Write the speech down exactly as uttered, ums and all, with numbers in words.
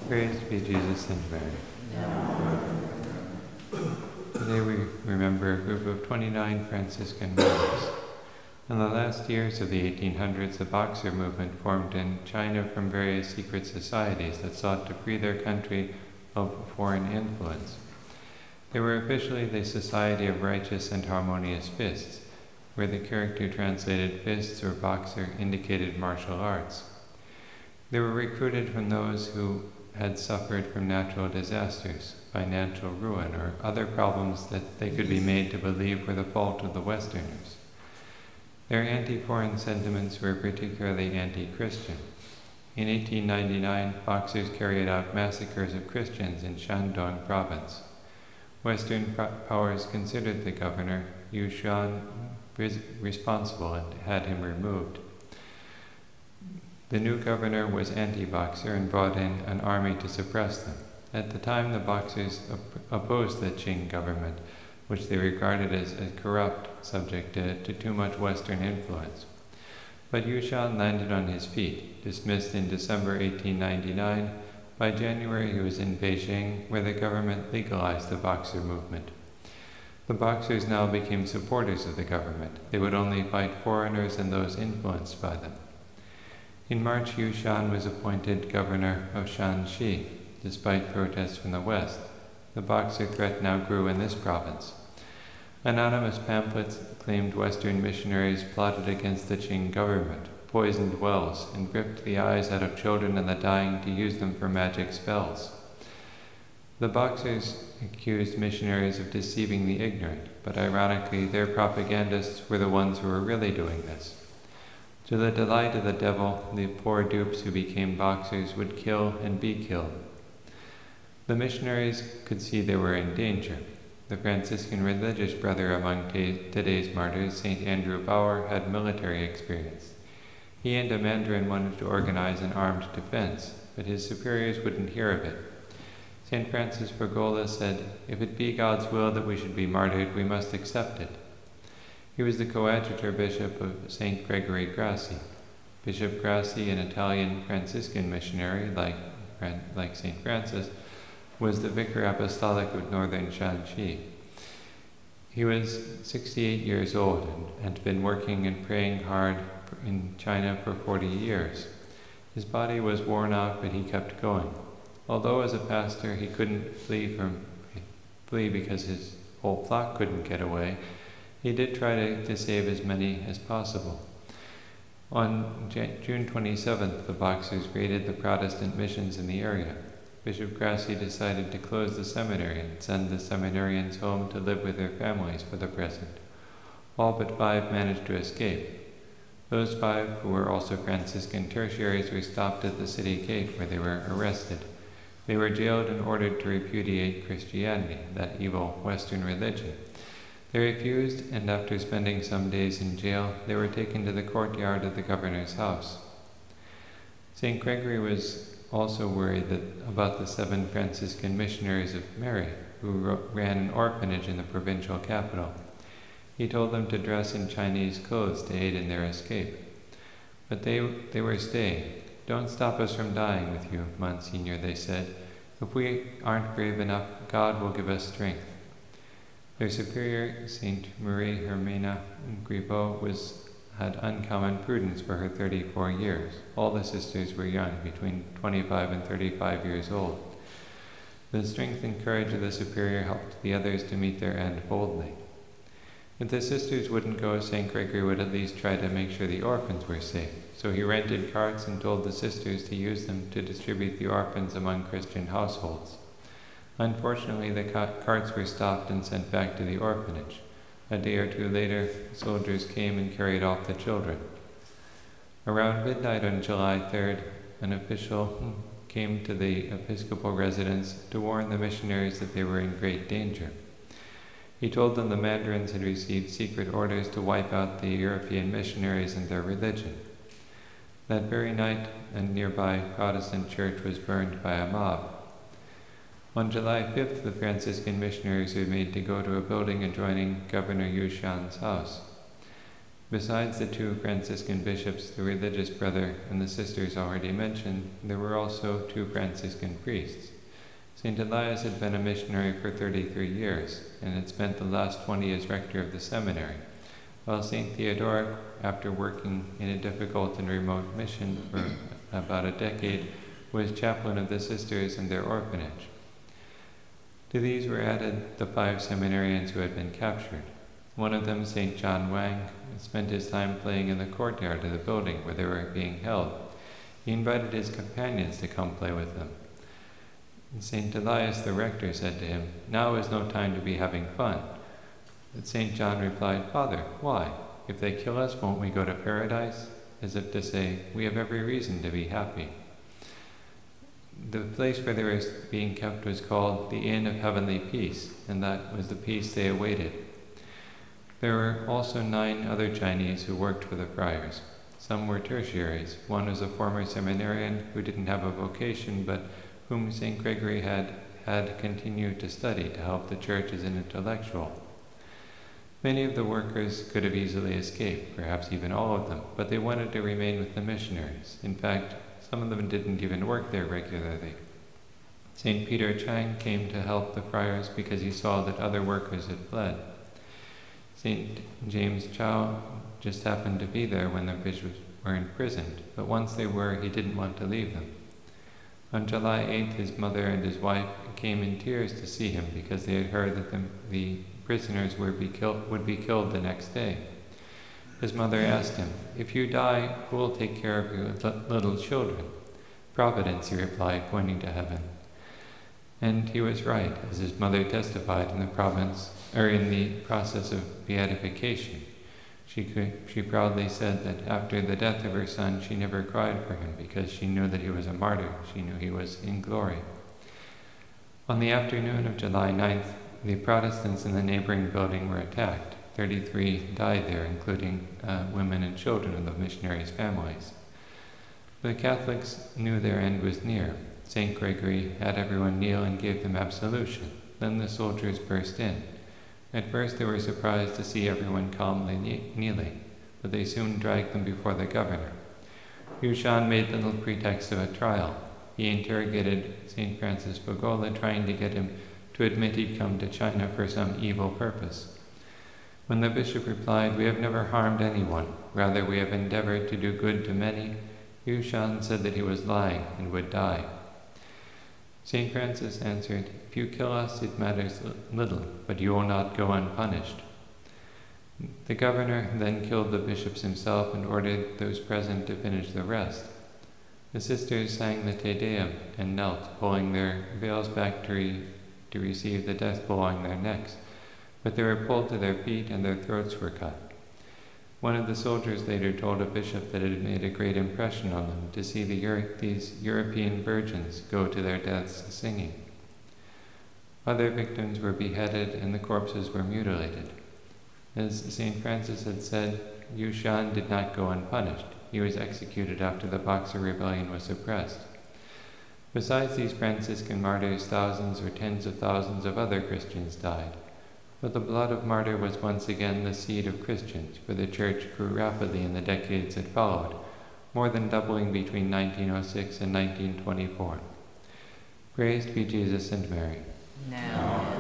Praise be Jesus and Mary. Today we remember a group of twenty-nine Franciscan monks. In the last years of the eighteen hundreds, the Boxer movement formed in China from various secret societies that sought to free their country of foreign influence. They were officially the Society of Righteous and Harmonious Fists, where the character translated fists or boxer indicated martial arts. They were recruited from those who had suffered from natural disasters, financial ruin, or other problems that they could be made to believe were the fault of the Westerners. Their anti-foreign sentiments were particularly anti-Christian. In eighteen ninety-nine, Boxers carried out massacres of Christians in Shandong province. Western pro- powers considered the governor, Yu Shan, res- responsible and had him removed. The new governor was anti-Boxer and brought in an army to suppress them. At the time, the Boxers op- opposed the Qing government, which they regarded as, as corrupt, subject to, to too much Western influence. But Yu Shan landed on his feet, dismissed in December eighteen ninety-nine. By January, he was in Beijing, where the government legalized the Boxer movement. The Boxers now became supporters of the government. They would only fight foreigners and those influenced by them. In March, Yu Shan was appointed governor of Shanxi, despite protests from the West. The Boxer threat now grew in this province. Anonymous pamphlets claimed Western missionaries plotted against the Qing government, poisoned wells, and ripped the eyes out of children and the dying to use them for magic spells. The Boxers accused missionaries of deceiving the ignorant, but ironically, their propagandists were the ones who were really doing this. To the delight of the devil, the poor dupes who became Boxers would kill and be killed. The missionaries could see they were in danger. The Franciscan religious brother among t- today's martyrs, Saint Andrew Bauer, had military experience. He and a Mandarin wanted to organize an armed defense, but his superiors wouldn't hear of it. Saint Francis Bergolla said, "If it be God's will that we should be martyred, we must accept it." He was the coadjutor bishop of Saint Gregory Grassi. Bishop Grassi, an Italian Franciscan missionary like, like Saint Francis, was the vicar apostolic of northern Shanxi. He was sixty-eight years old and had been working and praying hard in China for forty years. His body was worn out, but he kept going. Although as a pastor he couldn't flee from flee because his whole flock couldn't get away, he did try to, to save as many as possible. On Jan- June twenty-seventh, the Boxers raided the Protestant missions in the area. Bishop Grassi decided to close the seminary and send the seminarians home to live with their families for the present. All but five managed to escape. Those five, who were also Franciscan tertiaries, were stopped at the city gate where they were arrested. They were jailed and ordered to repudiate Christianity, that evil Western religion. They refused, and after spending some days in jail, they were taken to the courtyard of the governor's house. Saint Gregory was also worried that, about the seven Franciscan missionaries of Mary, who ro- ran an orphanage in the provincial capital. He told them to dress in Chinese clothes to aid in their escape. But they, they were staying. "Don't stop us from dying with you, Monsignor," they said. "If we aren't brave enough, God will give us strength." Their superior, Saint Marie Hermina Griveau, was had uncommon prudence for her thirty-four years. All the sisters were young, between twenty-five and thirty-five years old. The strength and courage of the superior helped the others to meet their end boldly. If the sisters wouldn't go, Saint Gregory would at least try to make sure the orphans were safe. So he rented carts and told the sisters to use them to distribute the orphans among Christian households. Unfortunately, the carts were stopped and sent back to the orphanage. A day or two later, soldiers came and carried off the children. Around midnight on July third, an official came to the episcopal residence to warn the missionaries that they were in great danger. He told them the Mandarins had received secret orders to wipe out the European missionaries and their religion. That very night, a nearby Protestant church was burned by a mob. On July fifth, the Franciscan missionaries were made to go to a building adjoining Governor Yu Shan's house. Besides the two Franciscan bishops, the religious brother, and the sisters already mentioned, there were also two Franciscan priests. Saint Elias had been a missionary for thirty-three years, and had spent the last twenty as rector of the seminary, while Saint Theodoric, after working in a difficult and remote mission for about a decade, was chaplain of the sisters and their orphanage. To these were added the five seminarians who had been captured. One of them, Saint John Wang, spent his time playing in the courtyard of the building where they were being held. He invited his companions to come play with them. Saint Elias, the rector, said to him, "Now is no time to be having fun." But Saint John replied, "Father, why? If they kill us, won't we go to paradise?" As if to say, we have every reason to be happy. The place where they were being kept was called the Inn of Heavenly Peace, and that was the peace they awaited. There were also nine other Chinese who worked for the friars. Some were tertiaries. One was a former seminarian who didn't have a vocation, but whom Saint Gregory had had continued to study to help the church as an intellectual. Many of the workers could have easily escaped, perhaps even all of them, but they wanted to remain with the missionaries. In fact, some of them didn't even work there regularly. Saint Peter Chang came to help the friars because he saw that other workers had fled. Saint James Chow just happened to be there when the bishops were imprisoned, but once they were, he didn't want to leave them. On July eighth, his mother and his wife came in tears to see him because they had heard that the, the prisoners were be killed, would be killed the next day. His mother asked him, "If you die, who will take care of your little children?" "Providence," he replied, pointing to heaven. And he was right, as his mother testified in the province, or in the process of beatification. She could, she proudly said that after the death of her son, she never cried for him because she knew that he was a martyr. She knew he was in glory. On the afternoon of July ninth, the Protestants in the neighboring building were attacked. Thirty-three died there, including uh, women and children of the missionaries' families. The Catholics knew their end was near. Saint Gregory had everyone kneel and gave them absolution. Then the soldiers burst in. At first they were surprised to see everyone calmly kneeling, but they soon dragged them before the governor. Yu Shan made little pretext of a trial. He interrogated Saint Francis Bogola, trying to get him to admit he'd come to China for some evil purpose. When the bishop replied, "We have never harmed anyone, rather we have endeavored to do good to many," Yu Shan said that he was lying and would die. Saint Francis answered, "If you kill us, it matters little, but you will not go unpunished." The governor then killed the bishops himself and ordered those present to finish the rest. The sisters sang the Te Deum and knelt, pulling their veils back to, re- to receive the death blow on their necks, but they were pulled to their feet and their throats were cut. One of the soldiers later told a bishop that it had made a great impression on them to see the Euro- these European virgins go to their deaths singing. Other victims were beheaded and the corpses were mutilated. As Saint Francis had said, Yu Shan did not go unpunished. He was executed after the Boxer Rebellion was suppressed. Besides these Franciscan martyrs, thousands or tens of thousands of other Christians died. But the blood of martyr was once again the seed of Christians, for the Church grew rapidly in the decades that followed, more than doubling between nineteen oh six and nineteen twenty-four. Praised be Jesus and Mary. Now.